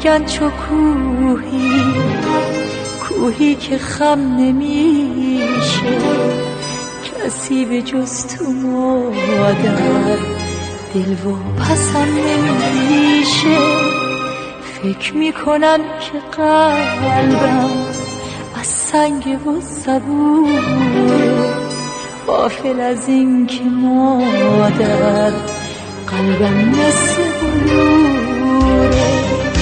میگن چو کوهی که خم نمیشه، کسی به جز تو مادر دل و پسم نمیشه. فکر میکنم که قلبم از سنگ و صبوره، غافل از این که مادر قلبم مثل بلوره.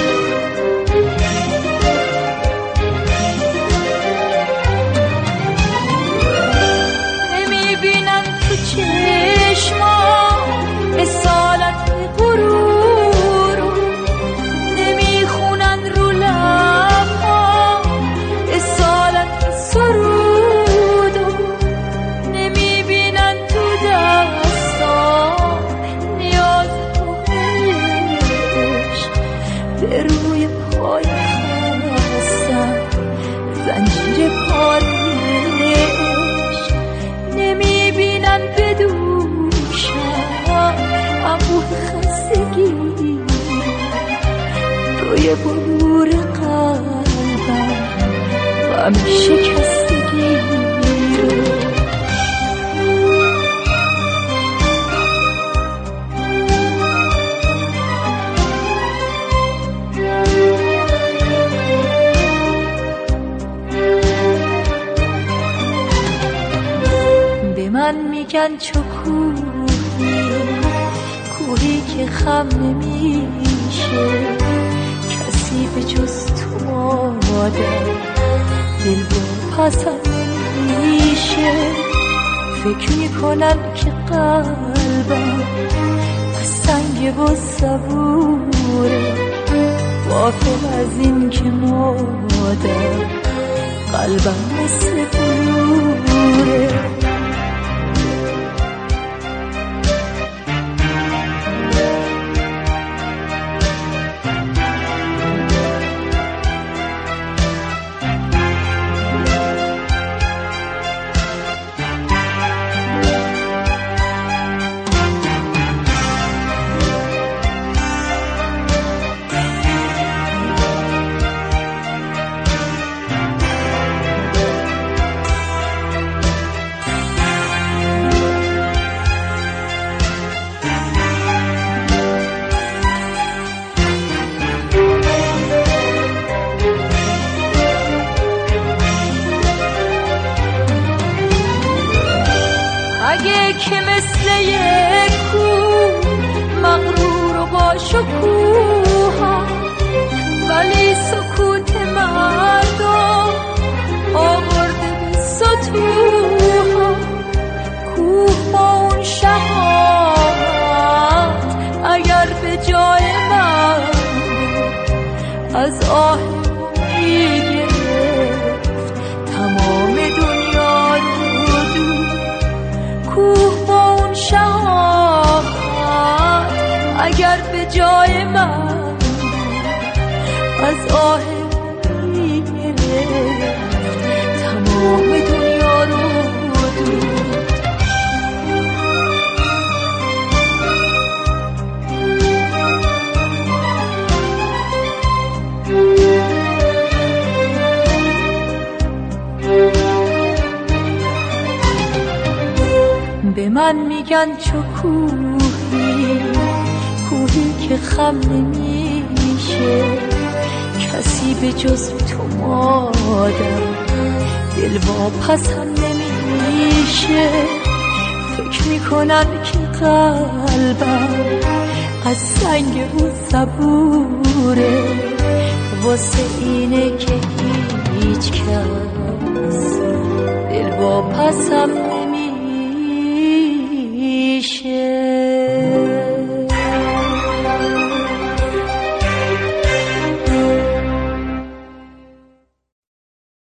نمیبینن تو چشمام اصالت غرور، نمیخونن رو لبام اصالت سرود، نمیبینن تو دستام نیاز به روی پای خستم زنجیر پارش، نمیبینن بدوشم انبوه خستگی، روی بلور قلبم غم شکستگی رو. من میگن چو کوهی که خم نمیشه، کسی به جز تو مادر دل با پسم نمیشه. فکر میکنم که قلبم از سنگ و صبوره، غافل از این که مادر قلبم مثل بلوره. اگه که مثل یک کوه مغرور و با شکوه، ولی سکوت مردم آورده به سطوح، کوه با اون شهامت اگر به جای من از آه میگرفت تمام دنیا رو دور، کوه با اون شهامت اگر به جای من از آه میگرفت تمام دنیا رو دور. به من میگن چو کوهی که خم نمیشه، کسی به جز تو مادر دل واپسم نمیشه. فکر میکنن که قلبم از سنگ و صبوره، واسه اینه که هیچ کس دل واپسم